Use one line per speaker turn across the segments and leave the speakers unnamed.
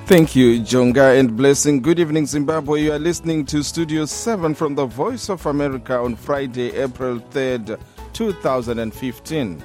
Thank you, Jonga and Blessing. Good evening, Zimbabwe. You are listening to Studio 7 from the Voice of America on Friday, April 3rd, 2015.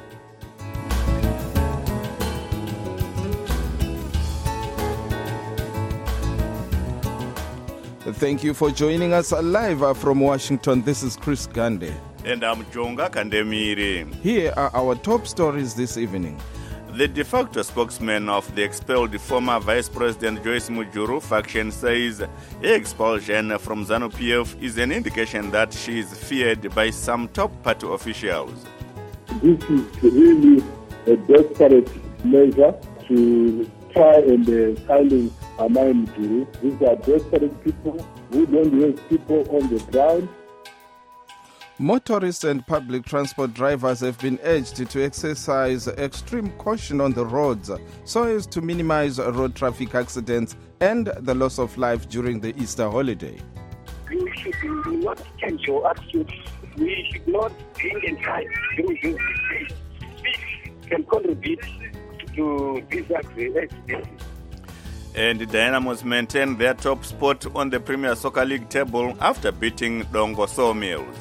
Thank you for joining us live from Washington. This is Chris Gande.
And I'm Jonga Kandemiri.
Here are our top stories this evening.
The de facto spokesman of the expelled former Vice President Joyce Mujuru faction says her expulsion from ZANU-PF is an indication that she is feared by some top party officials.
This is really a desperate measure to try and silence Amai Mujuru. These are desperate people who don't have people on the ground.
Motorists and public transport drivers have been urged to exercise extreme caution on the roads so as to minimize road traffic accidents and the loss of life during the Easter holiday.
We should not change your attitude. We should not drink and drive during this day. Speed can contribute to these accidents.
And Dynamos maintain their top spot on the Premier Soccer League table after beating Dongo Sawmills.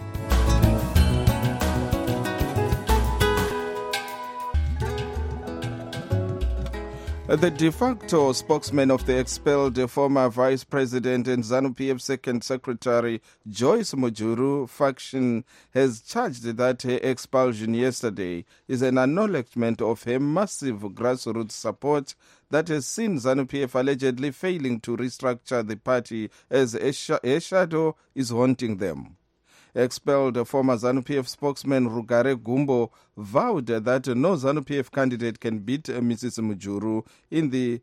The de facto spokesman of the expelled former Vice President and ZANU-PF Second Secretary Joyce Mujuru faction has charged that her expulsion yesterday is an acknowledgement of her massive grassroots support that has seen ZANU-PF allegedly failing to restructure the party as a shadow is haunting them. Expelled former ZANU-PF spokesman Rugare Gumbo vowed that no ZANU-PF candidate can beat Mrs. Mujuru in the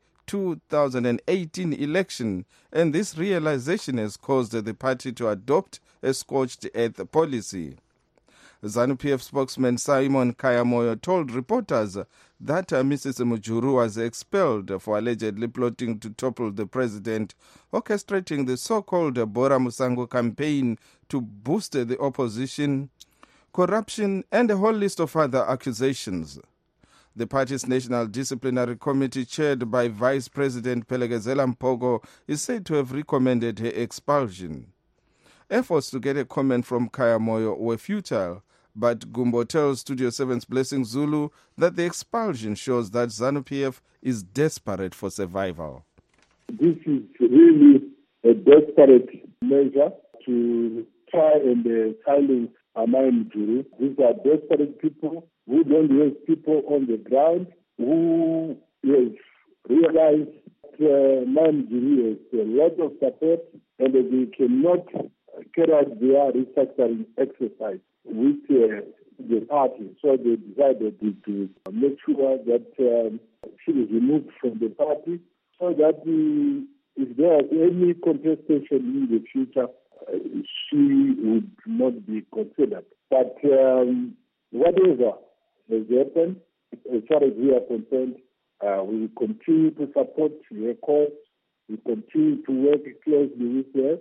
2018 election, and this realization has caused the party to adopt a scorched earth policy. ZANU-PF spokesman Simon Kayamoyo told reporters that Mrs. Mujuru was expelled for allegedly plotting to topple the president, orchestrating the so-called Bora Musango campaign to boost the opposition, corruption, and a whole list of other accusations. The party's National Disciplinary Committee, chaired by Vice President Pelegezela Mpogo, is said to have recommended her expulsion. Efforts to get a comment from Kayamoyo were futile, but Gumbo tells Studio 7's Blessing Zulu that the expulsion shows that ZANU-PF is desperate for survival.
This is really a desperate measure to try and silence Amai Mujuru. These are desperate people who don't have people on the ground, who have realized that Amai Mujuru has a lot of support and that they cannot carry out their restructuring exercise with the party. So they decided to make sure that she is removed from the party so that if there is any contestation in the future, she would not be considered. But whatever has happened, as far as we are concerned, we will continue to support her cause. We continue to work closely with her.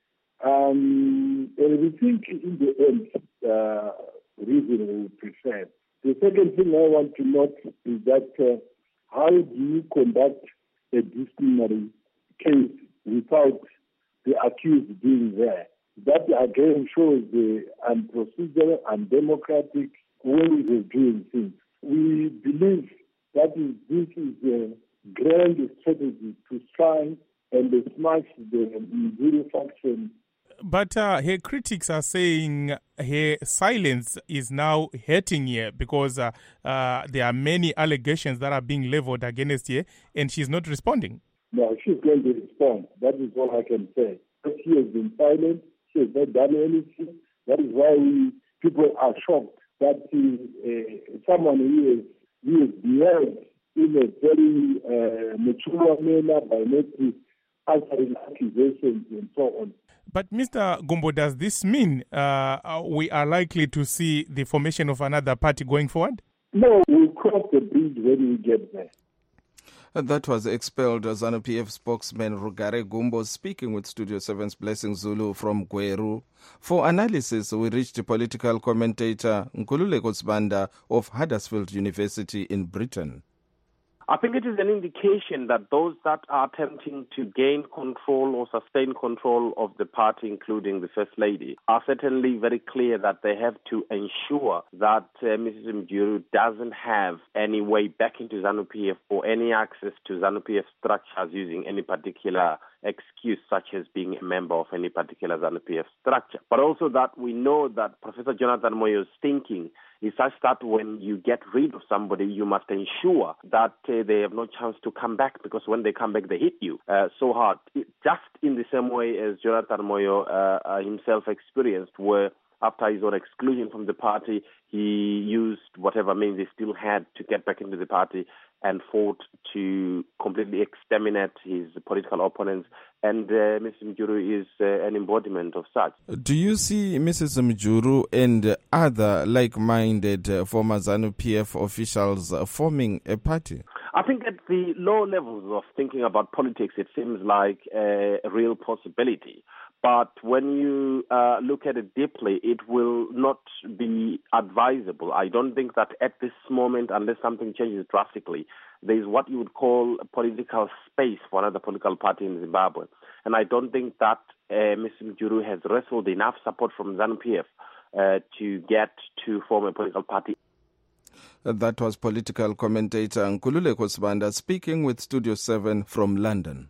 And we think in the end, reason we prefer. The second thing I want to note is that how do you conduct a disciplinary case without the accused being there? That again shows the unprocedural and democratic ways of doing things. We believe that this is a grand strategy to try and smash the Mujuru faction.
But her critics are saying her silence is now hurting her because there are many allegations that are being leveled against her and she's not responding.
No, she's going to respond. That is all I can say. She has been silent. She has not done anything. That is why people are shocked that someone who is behaved in a very mature manner by not answering accusations and so on.
But Mr. Gumbo, does this mean we are likely to see the formation of another party going forward?
No, we'll cross the bridge when we get there.
That was expelled ZANU-PF spokesman Rugare Gumbo speaking with Studio 7's Blessing Zulu from Gweru. For analysis, we reached political commentator Nkululeko Sibanda of Huddersfield University in Britain.
I think it is an indication that those that are attempting to gain control or sustain control of the party, including the First Lady, are certainly very clear that they have to ensure that Mrs. Mjuru doesn't have any way back into ZANU-PF or any access to ZANU-PF structures using any particular excuse, such as being a member of any particular ZANU-PF structure. But also that we know that Professor Jonathan Moyo's thinking is such that when you get rid of somebody, you must ensure that they have no chance to come back, because when they come back, they hit you so hard. Just in the same way as Jonathan Moyo himself experienced, where after his own exclusion from the party, he used whatever means he still had to get back into the party and fought to completely exterminate his political opponents. And Mrs. Mjuru is an embodiment of such.
Do you see Mrs. Mjuru and other like-minded former ZANU-PF officials forming a party?
I think at the low levels of thinking about politics, it seems like a real possibility. But when you look at it deeply, it will not be advisable. I don't think that at this moment, unless something changes drastically, there is what you would call a political space for another political party in Zimbabwe. And I don't think that Ms. Mjuru has wrestled enough support from ZANU-PF to get to form a political party.
That was political commentator Nkululeko Sibanda speaking with Studio 7 from London.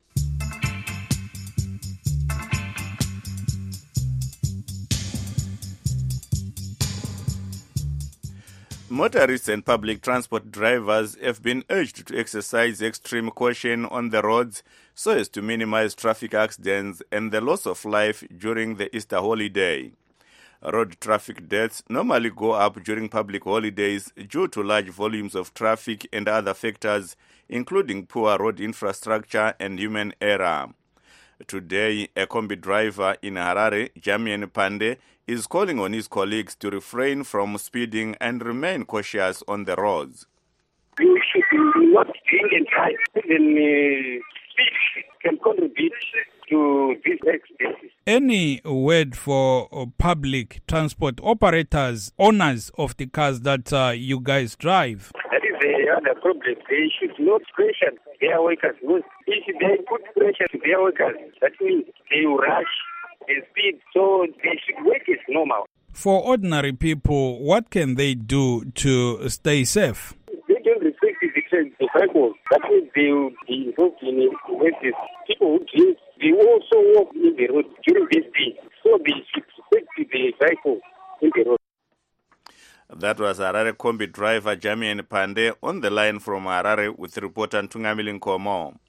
Motorists and public transport drivers have been urged to exercise extreme caution on the roads so as to minimize traffic accidents and the loss of life during the Easter holiday. Road traffic deaths normally go up during public holidays due to large volumes of traffic and other factors, including poor road infrastructure and human error. Today, a combi driver in Harare, Jamian Pande, is calling on his colleagues to refrain from speeding and remain cautious on the roads.
You should not drink and drive. Even speed can contribute to these accidents.
Any word for public transport operators, owners of the cars that you guys drive?
That is the other problem. They should not pressure their workers. If they put pressure to their workers, that means they will rush and speed, so they should work as normal.
For ordinary people, what can they do to stay safe?
They don't respect the vehicles. That means they will be involved in accidents. People who drink, they also walk in the road during this day, so they should respect the vehicle in the road.
That was Harare combi driver Jamian Pande on the line from Harare with reporter Ntungamili Nkomo.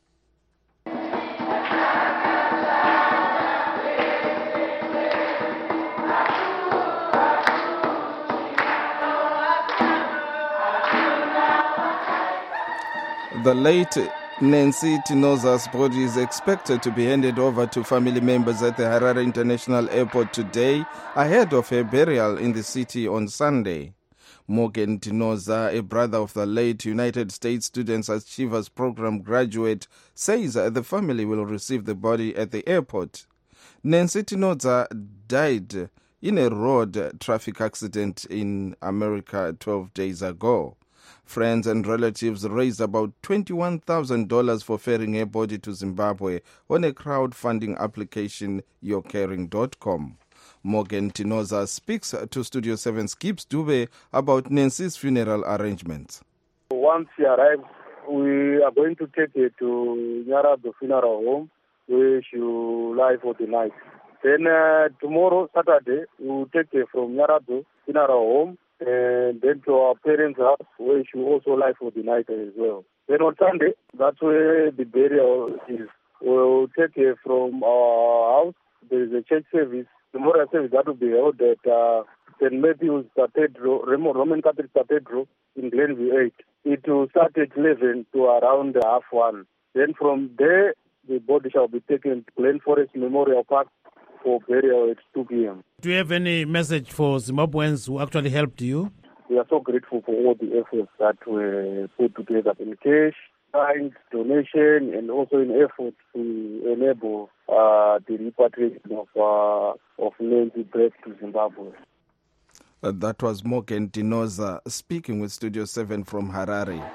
The late Nancy Tinoza's body is expected to be handed over to family members at the Harare International Airport today, ahead of her burial in the city on Sunday. Morgan Tinoza, a brother of the late United States Students Achievers Program graduate, says the family will receive the body at the airport. Nancy Tinoza died in a road traffic accident in America 12 days ago. Friends and relatives raised about $21,000 for ferrying her body to Zimbabwe on a crowdfunding application, YourCaring.com. Morgan Tinoza speaks to Studio 7's Gibbs Dube about Nancy's funeral arrangements.
Once she arrives, we are going to take her to Nyarado Funeral Home, where she will lie for the night. Then tomorrow, Saturday, we will take her from Nyarado Funeral Home and then to our parents' house, where she will also lie for the night as well. Then on Sunday, that's where the burial is. We'll take her from our house. There is a church service, the memorial service that will be held at St. Matthew's Cathedral, Roman Catholic Cathedral in Glenview 8. It will start at 11 to around 1:30. Then from there, the body shall be taken to Glen Forest Memorial Park for burial at 2 p.m.
Do you have any message for Zimbabweans who actually helped you?
We are so grateful for all the efforts that were put together in cash, time, donation, and also in effort to enable the repatriation of Nancy back to Zimbabwe.
That was Morgan Tinoza speaking with Studio 7 from Harare.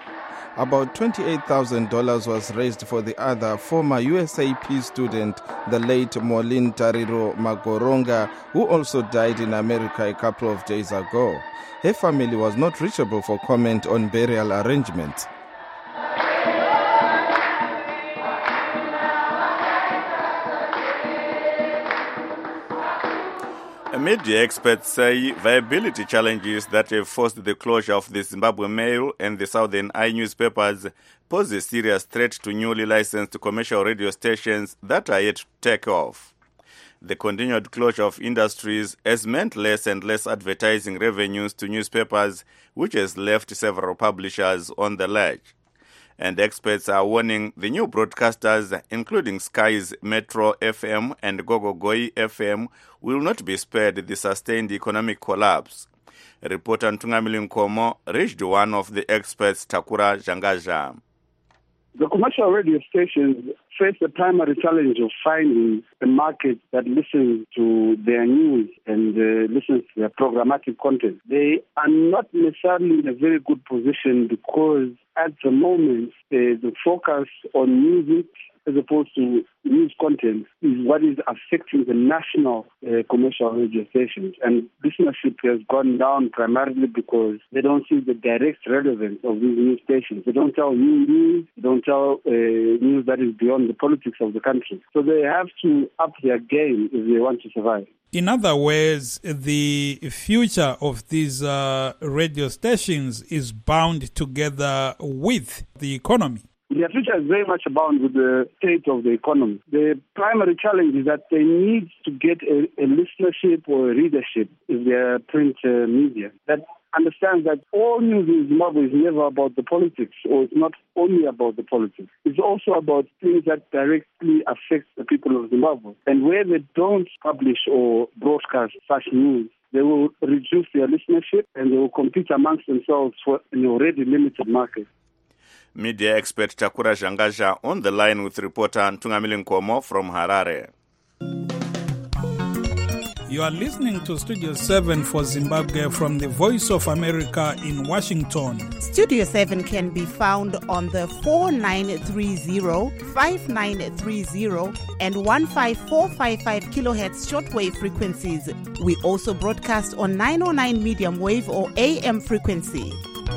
About $28,000 was raised for the other former USAP student, the late Maureen Tariro Magoronga, who also died in America a couple of days ago. Her family was not reachable for comment on burial arrangements.
Media experts say viability challenges that have forced the closure of the Zimbabwe Mail and the Southern Eye newspapers pose a serious threat to newly licensed commercial radio stations that are yet to take off. The continued closure of industries has meant less and less advertising revenues to newspapers, which has left several publishers on the ledge. And experts are warning the new broadcasters, including Sky's Metro FM and Gogogoi FM, will not be spared the sustained economic collapse. Reporter Ntungamili Nkomo reached one of the experts, Takura Zhangaja.
The commercial radio stations face the primary challenge of finding a market that listens to their news and listens to their programmatic content. They are not necessarily in a very good position because at the moment the focus on music as opposed to news content is what is affecting the national commercial radio stations. And listenership has gone down primarily because they don't see the direct relevance of these news stations. They don't tell new news, they don't tell news that is beyond the politics of the country. So they have to up their game if they want to survive.
In other words, the future of these radio stations is bound together with the economy.
Their future is very much bound with the state of the economy. The primary challenge is that they need to get a listenership or a readership in their print media that understands that all news in Zimbabwe is never about the politics, or it's not only about the politics. It's also about things that directly affect the people of Zimbabwe. And where they don't publish or broadcast such news, they will reduce their listenership and they will compete amongst themselves for an already limited market.
Media expert Takura Zhangaja on the line with reporter Ntungamili Nkomo from Harare.
You are listening to Studio 7 for Zimbabwe from the Voice of America in Washington.
Studio 7 can be found on the 4930, 5930 and 15455 kilohertz shortwave frequencies. We also broadcast on 909 medium wave or AM frequency.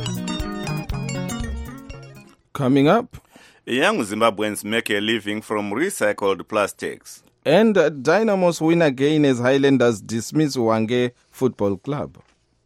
Coming up,
Young Zimbabweans make a living from recycled plastics.
And Dynamos win again as Highlanders dismiss Hwange Football Club.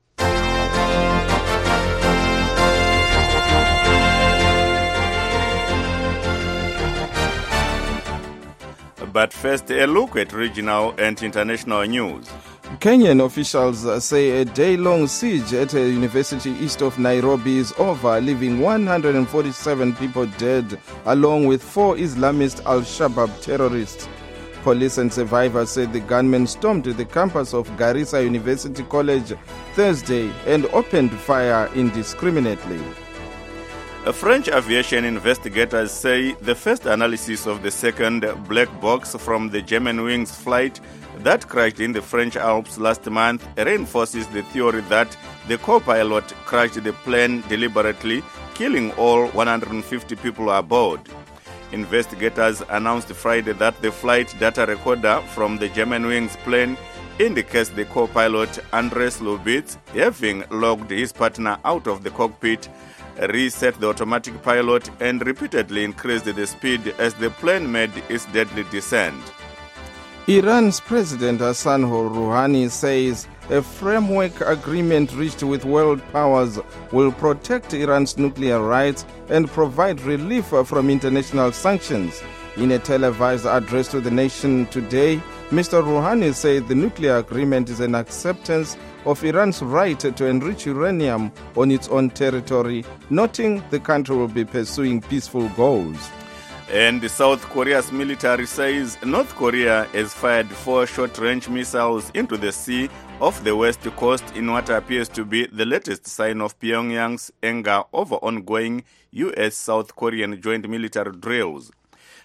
But first, a look at regional and international news.
Kenyan officials say a day-long siege at a university east of Nairobi is over, leaving 147 people dead, along with 4 Islamist Al-Shabaab terrorists. Police and survivors said the gunmen stormed the campus of Garissa University College Thursday and opened fire indiscriminately.
French aviation investigators say the first analysis of the second black box from the Germanwings flight that crashed in the French Alps last month reinforces the theory that the co-pilot crashed the plane deliberately, killing all 150 people aboard. Investigators announced Friday that the flight data recorder from the Germanwings plane indicates the co-pilot Andres Lubitz, having logged his partner out of the cockpit, reset the automatic pilot and repeatedly increased the speed as the plane made its deadly descent.
Iran's President Hassan Rouhani says a framework agreement reached with world powers will protect Iran's nuclear rights and provide relief from international sanctions. In a televised address to the nation today, Mr. Rouhani said the nuclear agreement is an acceptance of Iran's right to enrich uranium on its own territory, noting the country will be pursuing peaceful goals.
And South Korea's military says North Korea has fired 4 short-range missiles into the sea off the west coast in what appears to be the latest sign of Pyongyang's anger over ongoing U.S.-South Korean joint military drills.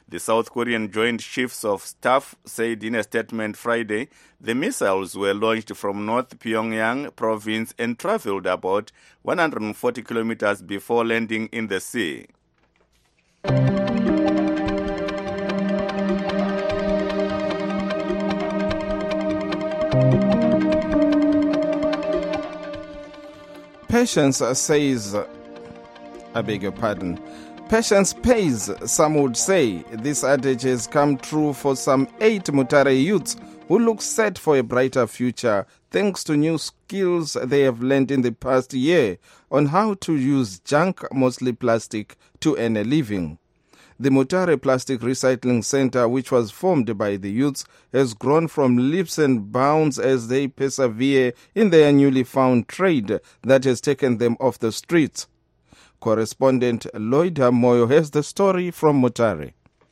The South Korean Joint Chiefs of Staff said in a statement Friday the missiles were launched from North Pyongyang province and traveled about 140 kilometers before landing in the sea.
Patience says, I beg your pardon. Patience pays, some would say. This adage has come true for some 8 Mutare youths who look set for a brighter future thanks to new skills they have learned in the past year on how to use junk, mostly plastic, to earn a living. The Mutare Plastic Recycling Center, which was formed by the youths, has grown from leaps and bounds as they persevere in their newly found trade that has taken them off the streets. Correspondent Lloyd Moyo has the story from Mutare.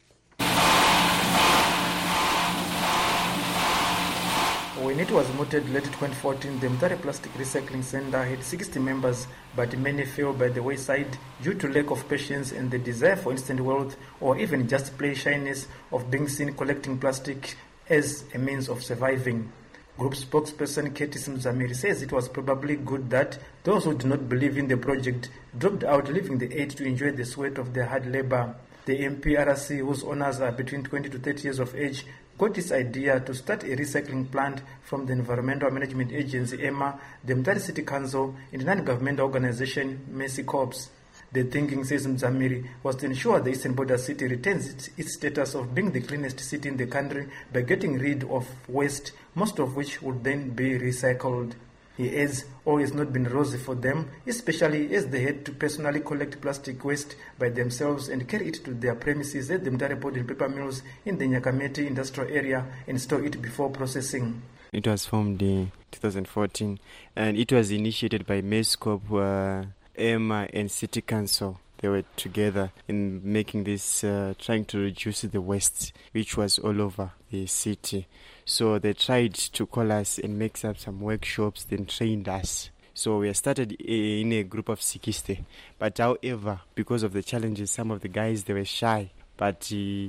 When it was mooted late 2014, the Mutare Plastic Recycling Center had 60 members, but many fell by the wayside due to lack of patience and the desire for instant wealth, or even just play shyness of being seen collecting plastic as a means of surviving. Group spokesperson Curtis Mzamiri says it was probably good that those who did not believe in the project dropped out, leaving the aid to enjoy the sweat of their hard labor. The MPRC, whose owners are between 20 to 30 years of age, got this idea to start a recycling plant from the Environmental Management Agency, EMA, the Mutare City Council, and the non-governmental organization, Mercy Corps. The thinking, says Mzamiri, was to ensure the Eastern Border City retains its status of being the cleanest city in the country by getting rid of waste, most of which would then be recycled. He adds, all has not been rosy for them, especially as they had to personally collect plastic waste by themselves and carry it to their premises at the Mutare Board and Paper Mills in the Nyakameti industrial area and store it before processing.
It was formed in 2014 and it was initiated by MESCOP, EMA and City Council. They were together in making this, trying to reduce the waste, which was all over the city. So they tried to call us and make up some workshops, then trained us. So we started in a group of 60. But however, because of the challenges, some of the guys, they were shy. But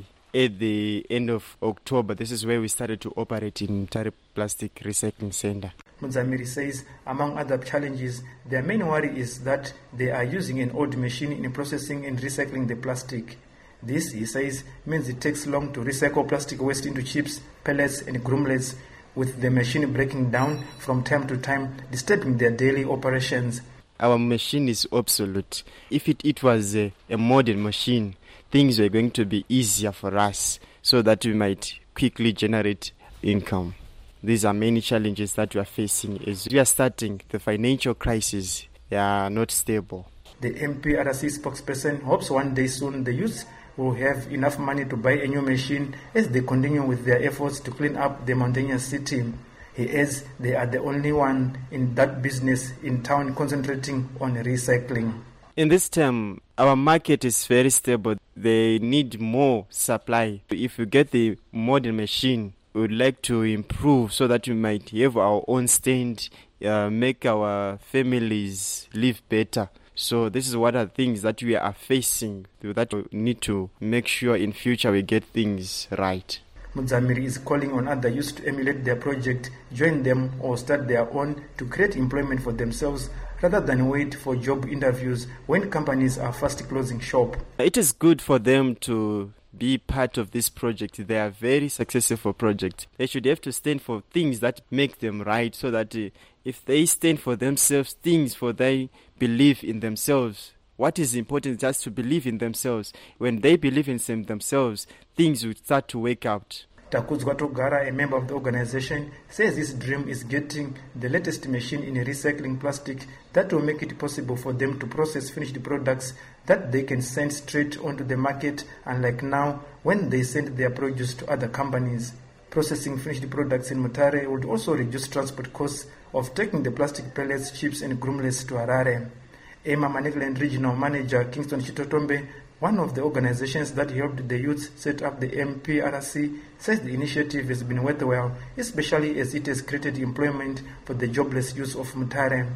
at the end of October, this is where we started to operate in Mutare Plastic Recycling Center.
Mzamiri says, among other challenges, their main worry is that they are using an old machine in processing and recycling the plastic. This, he says, means it takes long to recycle plastic waste into chips, pellets and groomlets, with the machine breaking down from time to time, disturbing their daily operations.
Our machine is obsolete. If it was a modern machine, things were going to be easier for us so that we might quickly generate income. These are many challenges that we are facing as we are starting the financial crisis. They are not stable.
The MPRC spokesperson hopes one day soon the youth will have enough money to buy a new machine as they continue with their efforts to clean up the mountainous city. He adds they are the only one in that business in town concentrating on recycling.
In this term, our market is very stable. They need more supply. If you get the modern machine, we would like to improve so that we might have our own stand, make our families live better. So this is what are things that we are facing, that we need to make sure in future we get things right.
Mzamiri is calling on other youth to emulate their project, join them or start their own to create employment for themselves rather than wait for job interviews when companies are fast closing shop.
It is good for them to be part of this project. They are very successful project. They should have to stand for things that make them right, so that if they stand for themselves, things for they believe in themselves. What is important is just to believe in themselves. When they believe in themselves, things will start to wake out.
Takudzwa Togara, a member of the organization, says his dream is getting the latest machine in recycling plastic that will make it possible for them to process finished products that they can send straight onto the market, unlike now when they send their produce to other companies. Processing finished products in Mutare would also reduce transport costs of taking the plastic pellets, chips and groomlets to Harare. Emma Manicaland Regional Manager Kingston Chitotombe, one of the organizations that helped the youth set up the MPRC, says the initiative has been worthwhile, especially as it has created employment for the jobless youth of Mutare.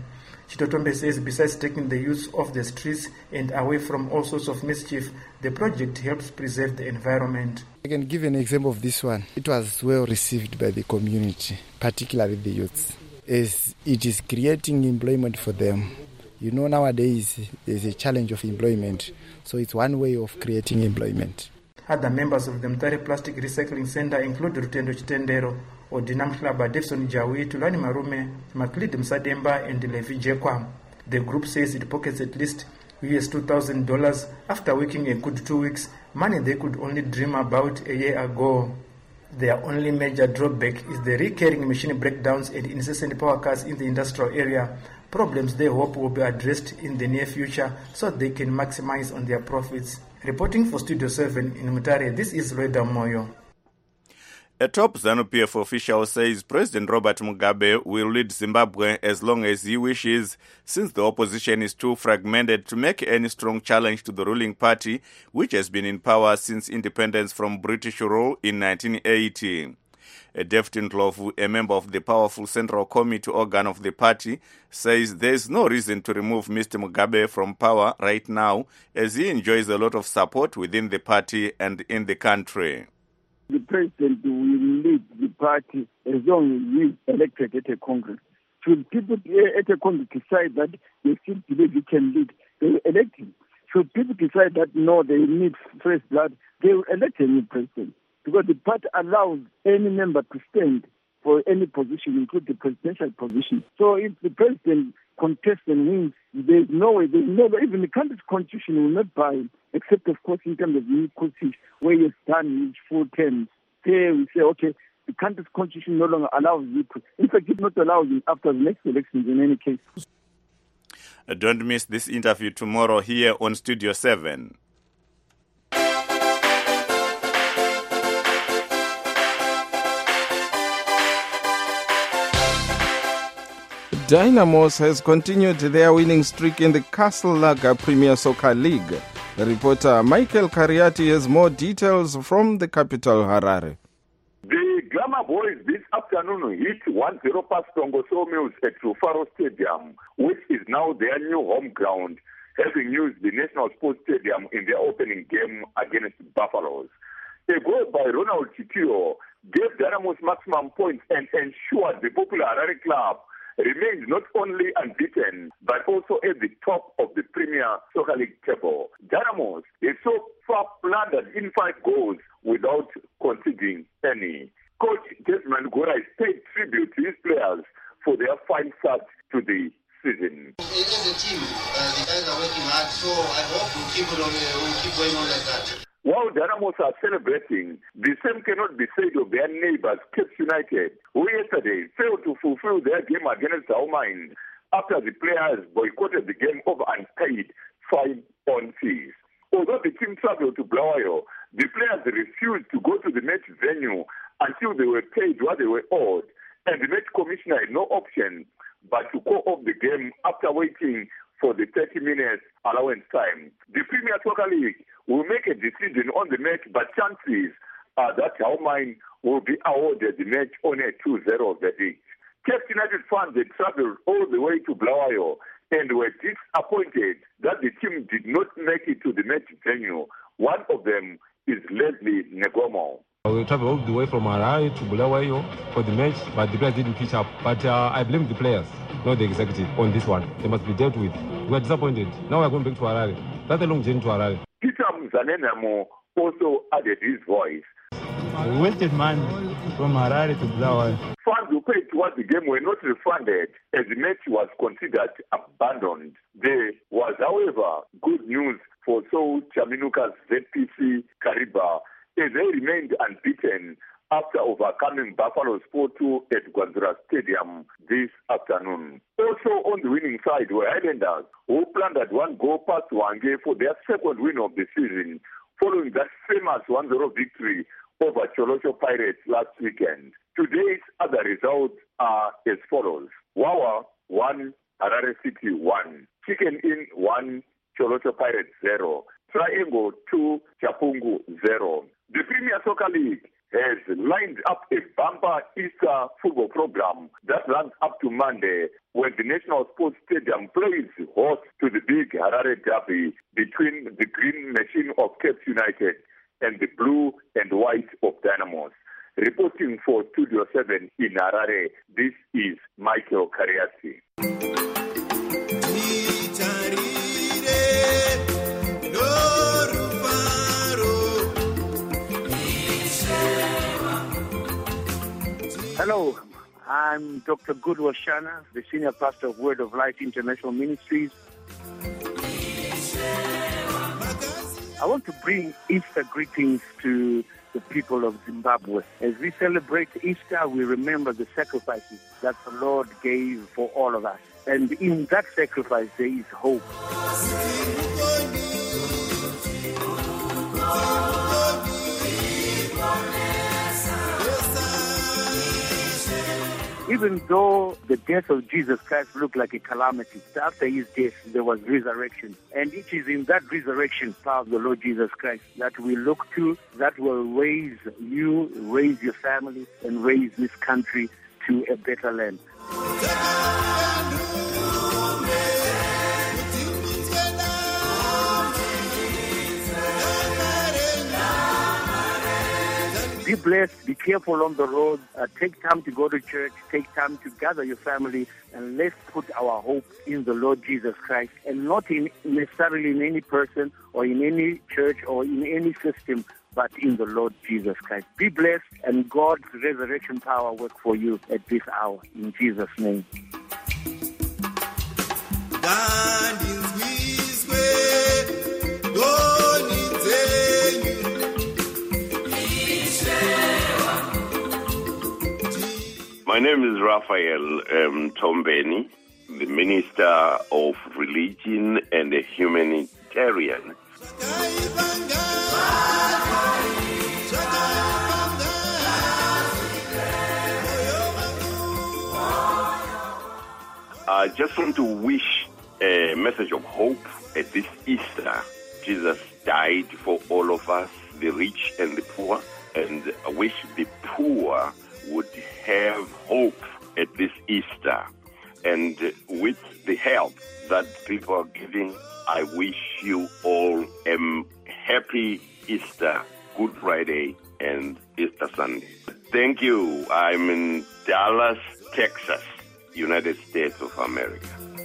Chitotombe says besides taking the youth off the streets and away from all sorts of mischief, the project helps preserve the environment.
I can give an example of this one. It was well received by the community, particularly the youths, as it is creating employment for them. You know, nowadays there's a challenge of employment, so it's one way of creating employment.
Other members of the Mutare Plastic Recycling Center include Rutendo Chitendero, Odinam Klaba, Devson Jawi, Tulani Marume, Maklid Msademba, and Levi Jekwa. The group says it pockets at least $2,000 after working a good 2 weeks, money they could only dream about a year ago. Their only major drawback is the recurring machine breakdowns and incessant power cuts in the industrial area, problems they hope will be addressed in the near future so they can maximize on their profits. Reporting for Studio 7 in Mutare, this is Reda Moyo.
A top ZANU-PF official says President Robert Mugabe will lead Zimbabwe as long as he wishes, since the opposition is too fragmented to make any strong challenge to the ruling party, which has been in power since independence from British rule in 1980. Deftin Ndlovu, a member of the powerful Central Committee organ of the party, says there is no reason to remove Mr. Mugabe from power right now, as he enjoys a lot of support within the party and in the country.
The president will lead the party as long as he is elected at a Congress. Should people at a Congress decide that they still believe he can lead, they will elect him. Should people decide that no, they need fresh blood, they will elect a new president. Because the party allows any member to stand for any position, including the presidential position. So if the president contests and wins, there's no way, even the country's constitution will not buy him, except of course in terms of the constitution, where he's done his full terms. There we say, okay, the country's constitution no longer allows you to. In fact, it not allows him after the next elections in any case.
Don't miss this interview tomorrow here on Studio 7.
Dynamos has continued their winning streak in the Castle Lager Premier Soccer League. Reporter Michael Kariati has more details from the capital, Harare.
The Glamour Boys this afternoon hit 1-0 past Tongo Sawmills at Rufaro Stadium, which is now their new home ground, having used the National Sports Stadium in their opening game against Buffaloes. A goal by Ronald Chitio gave Dynamos maximum points and ensured the popular Harare club remains not only unbeaten, but also at the top of the Premier Soccer League table. Dynamos is so far plundered in 5 goals without conceding any. Coach Desmond Gora has paid tribute to his players for their fine start to the season.
As a team, the guys are working hard, so I hope we'll keep going on like that.
While Dynamos are celebrating, the same cannot be said of their neighbors, Cape United, who yesterday failed to fulfill their game against Aumine after the players boycotted the game over unpaid fine-on fees. Although the team traveled to Bulawayo, the players refused to go to the match venue until they were paid what they were owed, and the match commissioner had no option but to call off the game after waiting for the 30 minutes allowance time. The Premier Soccer League will make a decision on the match, but chances are that Aumine will be awarded the match on a 2-0 verdict. Cape United fans had traveled all the way to Bulawayo and were disappointed that the team did not make it to the match venue. One of them is Leslie Negomo.
We traveled all the way from Harare to Bulawayo for the match, but the players didn't pitch up. But I blame the players, not the executive, on this one. They must be dealt with. We are disappointed. Now we are going back to Harare. That's a long journey to Harare.
Peter Mzanenamo also added his voice.
We wasted money from Harare to Bulawayo.
Fans who paid towards the game were not refunded as the match was considered abandoned. There was, however, good news for Seoul Chaminuka's ZPC Kariba, as they remained unbeaten after overcoming Buffalo's 4-2 at Gwanzura Stadium this afternoon. Also on the winning side were Highlanders, who plundered 1 goal past Wange for their second win of the season, following that famous 1-0 victory over Cholosho Pirates last weekend. Today's other results are as follows. Wawa 1, Harare City 1, Chicken Inn 1, Cholosho Pirates 0, Triangle 2, Chapungu 0. The Premier Soccer League has lined up a bumper Easter football program that runs up to Monday, when the National Sports Stadium plays host to the big Harare derby between the Green Machine of Cape United and the Blue and White of Dynamos. Reporting for Studio 7 in Harare, this is Michael Kariasi.
Hello, I'm Dr. Goodwill Shana, the Senior Pastor of Word of Light International Ministries. I want to bring Easter greetings to the people of Zimbabwe. As we celebrate Easter, we remember the sacrifices that the Lord gave for all of us. And in that sacrifice, there is hope. Even though the death of Jesus Christ looked like a calamity, after his death there was resurrection. And it is in that resurrection power of the Lord Jesus Christ that we look to, that will raise you, raise your family, and raise this country to a better land. Be blessed, be careful on the road, take time to go to church, take time to gather your family, and let's put our hope in the Lord Jesus Christ, and not necessarily in any person or in any church or in any system, but in the Lord Jesus Christ. Be blessed, and God's resurrection power work for you at this hour. In Jesus' name.
My name is Raphael Tombeni, the Minister of Religion and a Humanitarian. I just want to wish a message of hope at this Easter. Jesus died for all of us, the rich and the poor, and I wish the poor would have hope at this Easter. And with the help that people are giving, I wish you all a happy Easter, Good Friday, and Easter Sunday. Thank you. I'm in Dallas, Texas, United States of America.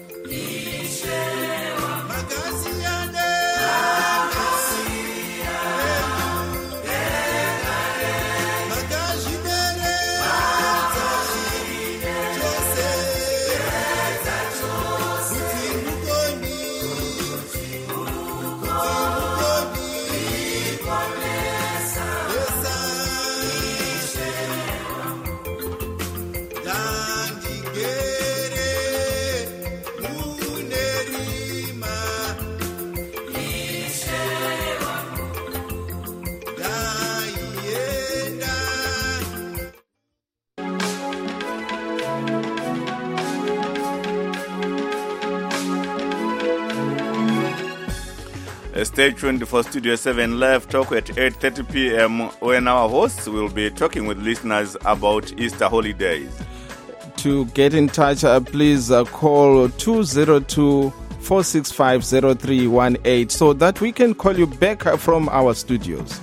Stay tuned for Studio 7 Live Talk at 8:30 p.m. when our hosts will be talking with listeners about Easter holidays.
To get in touch, please call 202-465-0318 so that we can call you back from our studios.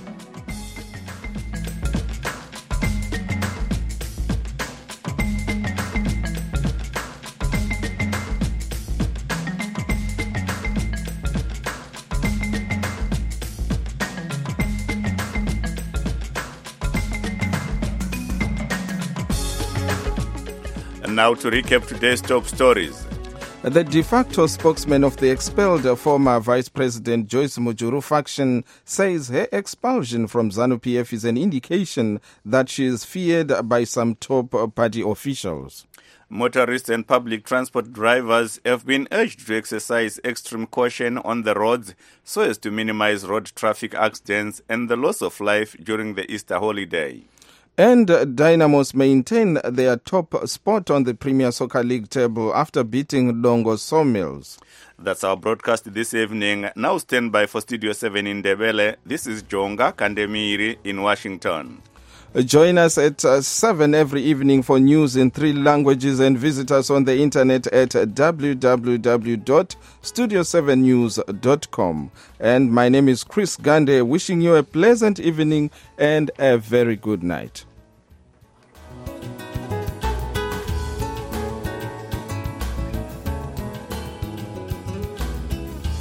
Now to recap today's top stories.
The de facto spokesman of the expelled former Vice President Joyce Mujuru faction says her expulsion from ZANU-PF is an indication that she is feared by some top party officials.
Motorists and public transport drivers have been urged to exercise extreme caution on the roads so as to minimize road traffic accidents and the loss of life during the Easter holiday.
And Dynamos maintain their top spot on the Premier Soccer League table after beating Longo Sawmills.
That's our broadcast this evening. Now stand by for Studio 7 in Ndebele. This is Jonga Kandemiri in Washington.
Join us at 7 every evening for news in 3 languages, and visit us on the internet at www.studio7news.com. And my name is Chris Gande, wishing you a pleasant evening and a very good night.